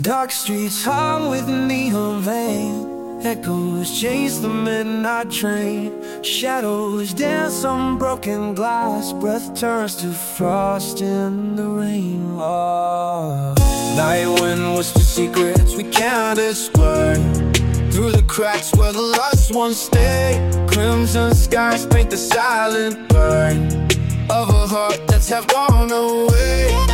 Dark streets hung with neon vein. Echoes chase the midnight train. Shadows dance on broken glass. Breath turns to frost in the rain. Oh. Night wind whispers secrets we can't explain. Through the cracks where the lost ones stay. Crimson skies paint the silent burn of a heart that's half gone away.